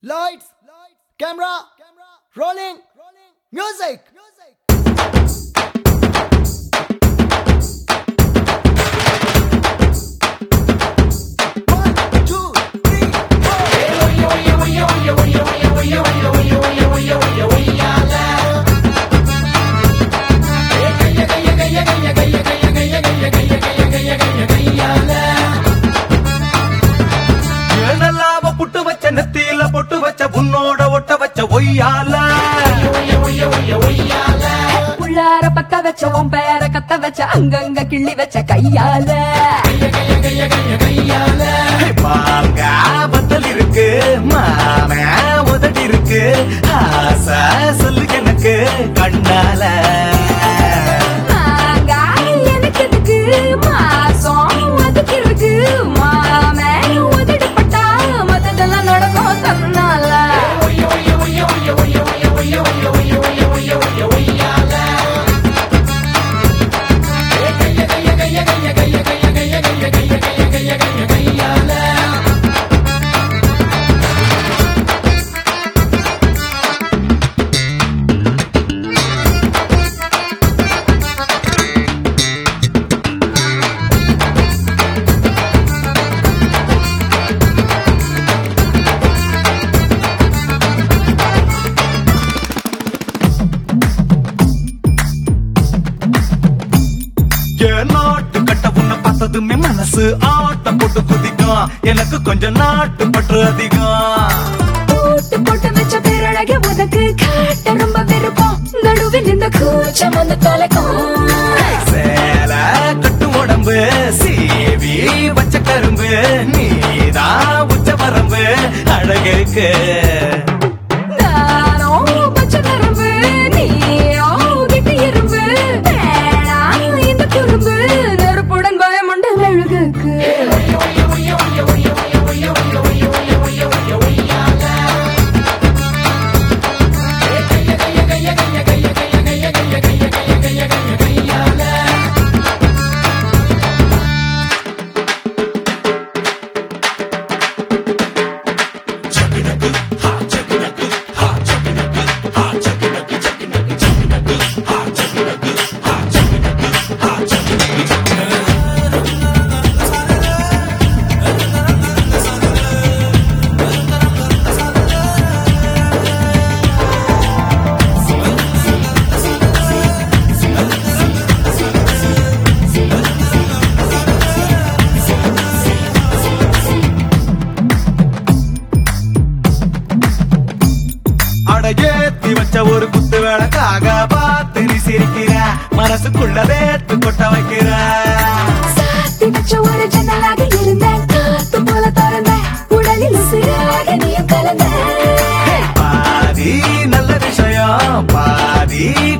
Lights, camera, rolling, music. One, two, three, புட்டு வச்ச நெத்தியில பொட்டு வச்ச உன்னோட ஒட்ட வச்ச ஒய்யால உள்ளார பத்த வச்ச உன் பேர கத்த வச்ச அங்கங்க கிள்ளி வச்ச கையால மாங்க பத்தல் இருக்கு மான உதடி இருக்கு ஆசை சொல்லு எனக்கு கண்ணால மாங்காய் எனக்கு எதுக்கு மாசம் அதுக்கு இருக்கு மாமே உதடு பட்டா மத்ததெல்லாம் நடக்கும் தன்னால நாட்டு கட்ட உன்னை பார்த்ததுமே மனசு ஆட்டம் போட்டு குதிக்கும் எனக்கு கொஞ்சம் நாட்டு பற்று அதிகம் போட்டு போட்டு வச்ச பேரழக உனக்கு காட்ட ரொம்ப விருப்பம் நடுவில் இந்த கூச்சம் வந்து தொலைக்கும் சேல கட்டு உடம்பு சீவி வச்ச கரும்பு நீதான் உச்ச வரம்பு அழகுக்கு நானோ பச்சை நரம்பு நீயோ கிட்டி எறும்பு வேணாம் இந்த குறும்பு நெருப்புடன் பயமுண்ட மெழுகுக்கு அடகேத்தி வச்ச ஒரு குத்து வேலைக்காக பார்த்து நீ சிரிக்கிற மனசுக்குள்ள வேத்து கொட்ட வைக்கிற சாத்தி வச்ச ஒரு ஜன்னலாக இருந்தேன் காத்து போல திறந்தேன் உடலில் உசிராக நீயும் கலந்த பாதி நல்ல விஷயம் பாதி